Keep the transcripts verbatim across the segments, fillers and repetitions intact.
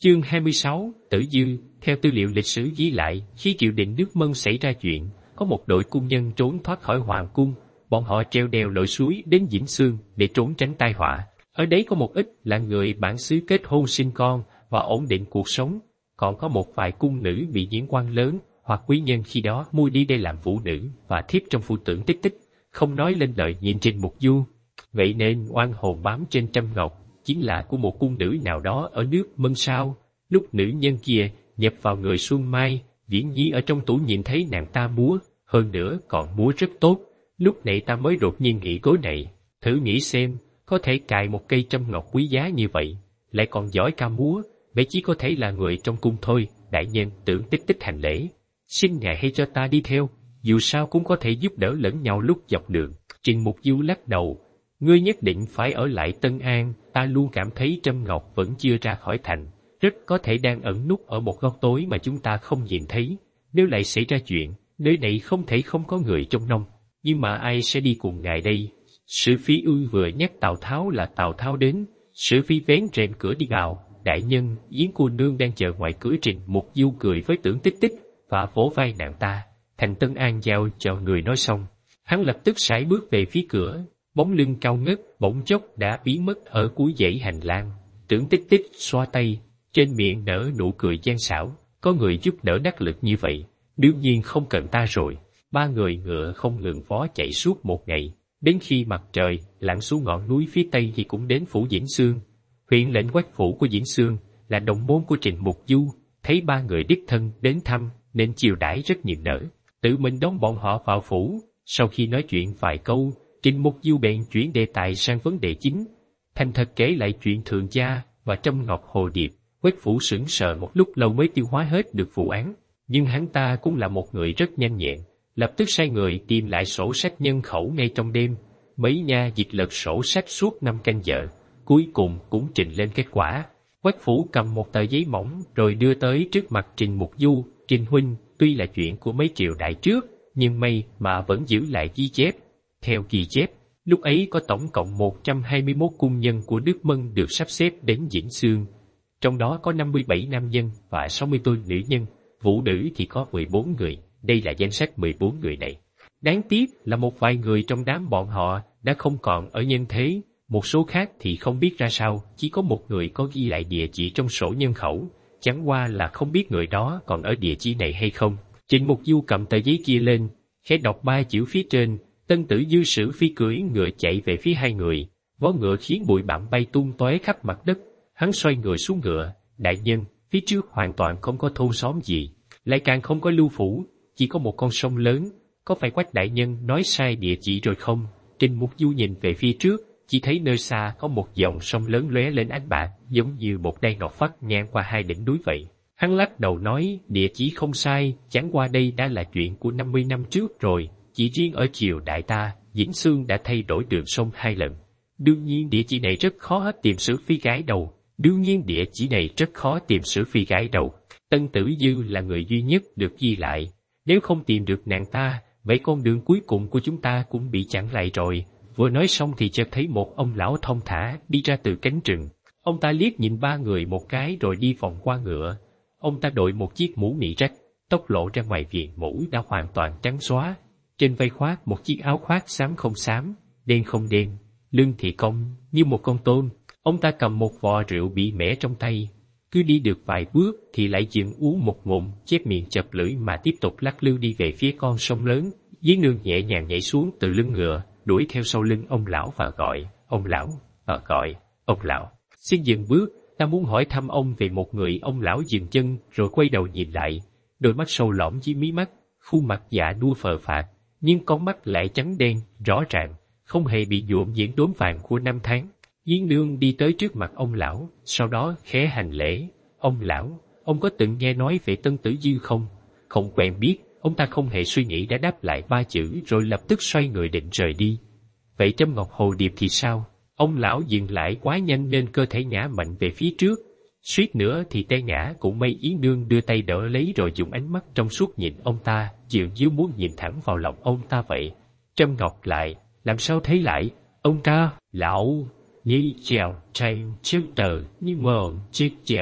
Chương hai mươi sáu, Tử Dư. Theo tư liệu lịch sử ghi lại, khi triều đình nước Mân xảy ra chuyện, có một đội cung nhân trốn thoát khỏi hoàng cung, bọn họ treo đèo lội suối đến Vĩnh Xương để trốn tránh tai họa. Ở đấy có một ít là người bản xứ kết hôn sinh con và ổn định cuộc sống, còn có một vài cung nữ bị những quan lớn hoặc quý nhân khi đó mua đi đây làm vũ nữ và thiếp trong phu tưởng tích tích, không nói lên lời nhìn Trình Mục Du. Vậy nên oan hồn bám trên Trâm Ngọc chính là của một cung nữ nào đó ở nước Mân sao. Lúc nữ nhân kia nhập vào người Xuân Mai, Viễn Nhi ở trong tủ nhìn thấy nàng ta múa, hơn nữa còn múa rất tốt. Lúc này ta mới đột nhiên nghĩ cối này, thử nghĩ xem, có thể cài một cây trâm ngọc quý giá như vậy, lại còn giỏi ca múa, bé chỉ có thể là người trong cung thôi. Đại nhân tưởng tích tích hành lễ, xin ngài hay cho ta đi theo, dù sao cũng có thể giúp đỡ lẫn nhau lúc dọc đường. Trình Mục Du lắc đầu, ngươi nhất định phải ở lại Tân An, ta luôn cảm thấy Trâm Ngọc vẫn chưa ra khỏi thành, rất có thể đang ẩn núp ở một góc tối mà chúng ta không nhìn thấy. Nếu lại xảy ra chuyện, nơi này không thể không có người trông nom, nhưng mà ai sẽ đi cùng ngài đây? Sử Phi Ư vừa nhắc Tào Tháo là Tào Tháo đến. Sử Phi vén rèm cửa đi vào, đại nhân, Yến cô nương đang chờ ngoài cửa. Trình Mục Du cười với Tưởng Tích Tích và vỗ vai nàng ta. Thành Tân An giao cho người nói xong, hắn lập tức sải bước về phía cửa, bóng lưng cao ngất bỗng chốc đã biến mất ở cuối dãy hành lang. Tưởng Tích Tích xoa tay, trên miệng nở nụ cười gian xảo, có người giúp đỡ đắc lực như vậy, đương nhiên không cần ta rồi. Ba người ngựa không ngừng vó chạy suốt một ngày, đến khi mặt trời lặn xuống ngọn núi phía tây thì cũng đến phủ Vĩnh Xương. Huyện lệnh quách phủ của Vĩnh Xương là đồng môn của Trình Mục Du, thấy ba người đích thân đến thăm nên chiều đãi rất niềm nở, tự mình đón bọn họ vào phủ. Sau khi nói chuyện vài câu, Trình Mục Du bèn chuyển đề tài sang vấn đề chính, thành thật kể lại chuyện Thượng Gia và Trâm Ngọc Hồ Điệp. Quách phủ sững sờ một lúc lâu mới tiêu hóa hết được vụ án, nhưng hắn ta cũng là một người rất nhanh nhẹn, lập tức sai người tìm lại sổ sách nhân khẩu ngay trong đêm. Mấy nha dịch lật sổ sách suốt năm canh giờ, cuối cùng cũng trình lên kết quả. Quách phủ cầm một tờ giấy mỏng rồi đưa tới trước mặt Trình Mục Du. Trình huynh, tuy là chuyện của mấy triều đại trước, nhưng may mà vẫn giữ lại ghi chép. Theo ghi chép, lúc ấy có tổng cộng một trăm hai mươi mốt cung nhân của nước Mân được sắp xếp đến Vĩnh Xương, trong đó có năm mươi bảy nam nhân và sáu mươi bốn nữ nhân, vũ nữ thì có mười bốn người. Đây là danh sách mười bốn người này. Đáng tiếc là một vài người trong đám bọn họ đã không còn ở nhân thế, một số khác thì không biết ra sao, chỉ có một người có ghi lại địa chỉ trong sổ nhân khẩu, chẳng qua là không biết người đó còn ở địa chỉ này hay không. Trình Mục Du cầm tờ giấy kia lên, khẽ đọc ba chữ phía trên. Tân Tử Dư Sử Phi cưỡi ngựa chạy về phía hai người, vó ngựa khiến bụi bặm bay tung tóe khắp mặt đất. Hắn xoay người xuống ngựa, đại nhân, phía trước hoàn toàn không có thôn xóm gì, lại càng không có lưu phủ, chỉ có một con sông lớn, có phải Quách đại nhân nói sai địa chỉ rồi không? Trình Mục Du nhìn về phía trước, chỉ thấy nơi xa có một dòng sông lớn lóe lên ánh bạc, giống như một đai ngọc phắt ngang qua hai đỉnh núi vậy. Hắn lắc đầu nói, địa chỉ không sai, chẳng qua đây đã là chuyện của năm mươi năm trước rồi, chỉ riêng ở triều đại ta, Vĩnh Xương đã thay đổi đường sông hai lần. Đương nhiên địa chỉ này rất khó tìm Sử Phi gái đầu. Đương nhiên địa chỉ này rất khó tìm Sử Phi gái đầu. Tân Tử Dư là người duy nhất được ghi lại. Nếu không tìm được nàng ta, vậy con đường cuối cùng của chúng ta cũng bị chặn lại rồi. Vừa nói xong thì chợt thấy một ông lão thong thả đi ra từ cánh rừng. Ông ta liếc nhìn ba người một cái rồi đi vòng qua ngựa. Ông ta đội một chiếc mũ nị rách, tóc lộ ra ngoài viền mũ đã hoàn toàn trắng xóa. Trên vai khoác một chiếc áo khoác xám không xám, đen không đen, lưng thì cong như một con tôm. Ông ta cầm một vò rượu bị mẻ trong tay, cứ đi được vài bước thì lại dừng uống một ngụm, chép miệng chập lưỡi mà tiếp tục lắc lư đi về phía con sông lớn. Giếng Nương nhẹ nhàng nhảy xuống từ lưng ngựa, đuổi theo sau lưng ông lão và gọi, ông lão, và gọi, ông lão. Xin dừng bước, ta muốn hỏi thăm ông về một người. Ông lão dừng chân rồi quay đầu nhìn lại, đôi mắt sâu lõm dưới mí mắt, khuôn mặt dạ nua phờ phạc, nhưng con mắt lại trắng đen, rõ ràng, không hề bị nhuộm những đốm vàng của năm tháng. Giếng Nương đi tới trước mặt ông lão, sau đó khẽ hành lễ. Ông lão, ông có từng nghe nói về Tân Tử Dư không? Không quen biết. Ông ta không hề suy nghĩ đã đáp lại ba chữ rồi lập tức xoay người định rời đi. Vậy Trâm Ngọc Hồ Điệp thì sao? Ông lão dừng lại quá nhanh nên cơ thể ngã mạnh về phía trước. Suýt nữa thì té ngã, cũng may Yến Nương đưa tay đỡ lấy rồi dùng ánh mắt trong suốt nhìn ông ta, dường như muốn nhìn thẳng vào lòng ông ta vậy. Trâm Ngọc lại, làm sao thấy lại? Ông ta, lão, nhí chèo, chay, chiếc tờ, như mờ, chiếc chèo.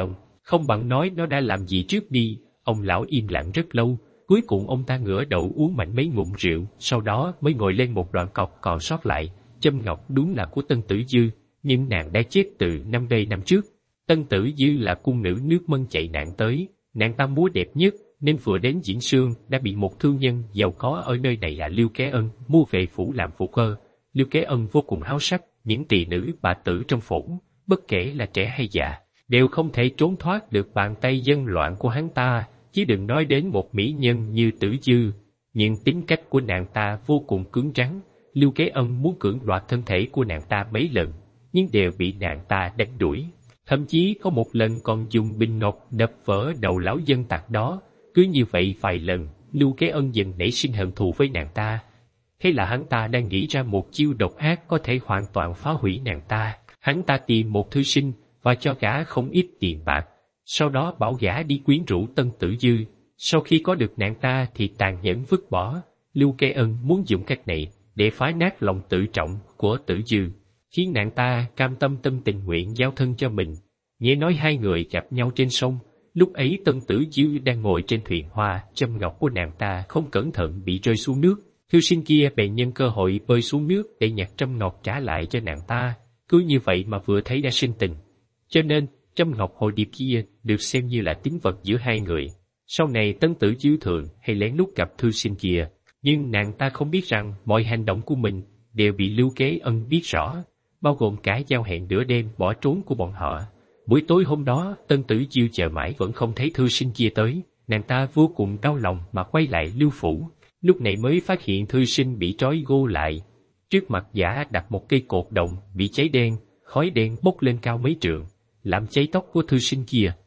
Không bằng nói nó đã làm gì trước đi. Ông lão im lặng rất lâu, cuối cùng ông ta ngửa đầu uống mạnh mấy ngụm rượu, sau đó mới ngồi lên một đoạn cọc còn sót lại. Châm ngọc đúng là của Tân Tử Dư, nhưng nàng đã chết từ năm đây năm trước. Tân Tử Dư là cung nữ nước Mân chạy nạn tới, nàng ta múa đẹp nhất, nên vừa đến Diễn Sương đã bị một thương nhân giàu có ở nơi này là Liêu Kế Ân mua về phủ làm phụ cơ. Liêu Kế Ân vô cùng háo sắc, những tỳ nữ bà tử trong phủ, bất kể là trẻ hay già, đều không thể trốn thoát được bàn tay dân loạn của hắn ta, chứ đừng nói đến một mỹ nhân như Tử Dư. Nhưng tính cách của nàng ta vô cùng cứng rắn, Liêu Kế Ân muốn cưỡng đoạt thân thể của nàng ta mấy lần, nhưng đều bị nàng ta đánh đuổi. Thậm chí có một lần còn dùng bình ngọc đập vỡ đầu lão dân tặc đó. Cứ như vậy vài lần, Liêu Kế Ân dần nảy sinh hận thù với nàng ta. Thế là hắn ta đang nghĩ ra một chiêu độc ác có thể hoàn toàn phá hủy nàng ta. Hắn ta tìm một thư sinh và cho gã không ít tiền bạc, sau đó bảo gã đi quyến rũ Tân Tử Dư. Sau khi có được nàng ta thì tàn nhẫn vứt bỏ. Liêu Kế Ân muốn dùng cách này để phá nát lòng tự trọng của Tử Dư, khiến nàng ta cam tâm tâm tình nguyện giao thân cho mình. Nghe nói hai người gặp nhau trên sông, lúc ấy Tân Tử Dư đang ngồi trên thuyền hoa, châm ngọc của nàng ta không cẩn thận bị rơi xuống nước. Thư sinh kia bèn nhân cơ hội bơi xuống nước để nhặt trâm ngọc trả lại cho nàng ta. Cứ như vậy mà vừa thấy đã sinh tình. Cho nên, trâm ngọc hồ điệp kia được xem như là tín vật giữa hai người. Sau này Tân Tử Dư thường hay lén lút gặp thư sinh kia, nhưng nàng ta không biết rằng mọi hành động của mình đều bị Liêu Kế Ân biết rõ, bao gồm cả giao hẹn nửa đêm bỏ trốn của bọn họ. Buổi tối hôm đó, Tân Tử Dư chờ mãi vẫn không thấy thư sinh kia tới, nàng ta vô cùng đau lòng mà quay lại Liêu phủ. Lúc này mới phát hiện thư sinh bị trói gô lại. Trước mặt gã đặt một cây cột đồng bị cháy đen, khói đen bốc lên cao mấy trượng, làm cháy tóc của thư sinh kia.